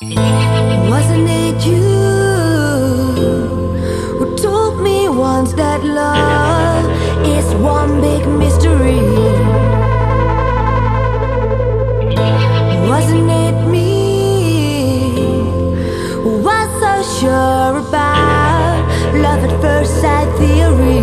Wasn't it you who told me once that love is one big mystery? Wasn't it me who was so sure about love at first sight theory?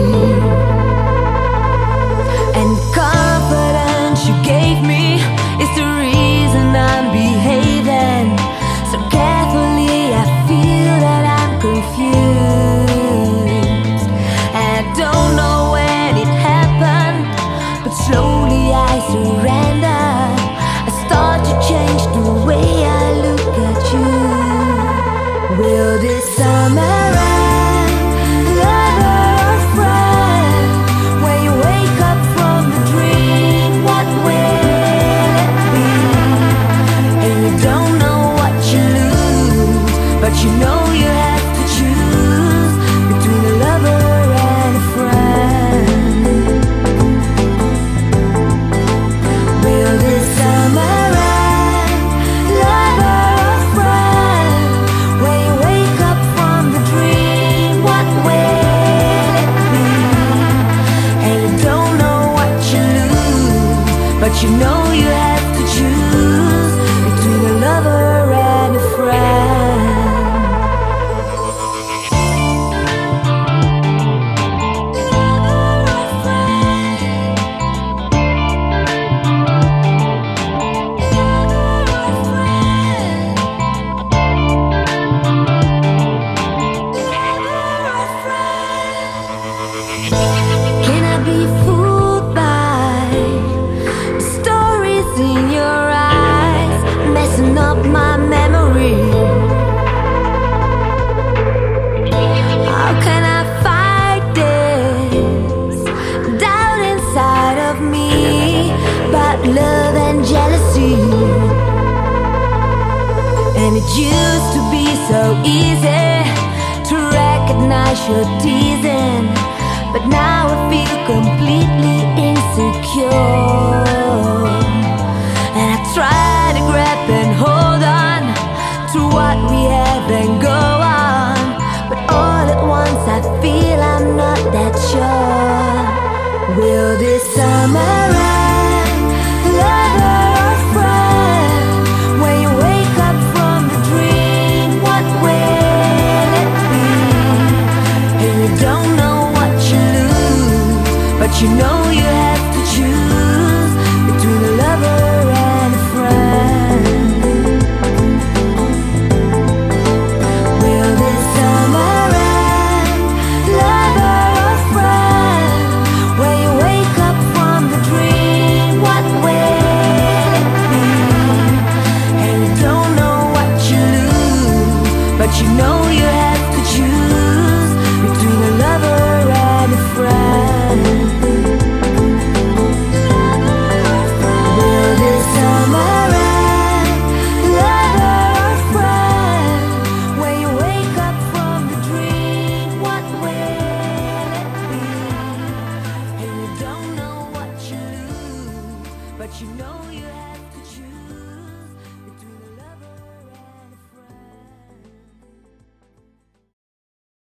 And confidence you gave me is the reason I'm behaving so carefully. I feel that I'm confused, and I don't know when it happened, but slowly I surrender. I start to change the way I look at you. Will this summer end, lover or friend? When you wake up from the dream, what will it be? And you don't know what you lose, but you know you have to choose between a lover and a friend. Will this summer end, lover or friend? When you wake up from the dream, what will it be? And you don't know what you lose, but you know you have to choose between a lover and a friend. Can I be fooled by the stories in your eyes, messing up my memory? How can I fight this doubt inside of me about love and jealousy? And it used to be so easy to recognize you're teasing, but now I feel completely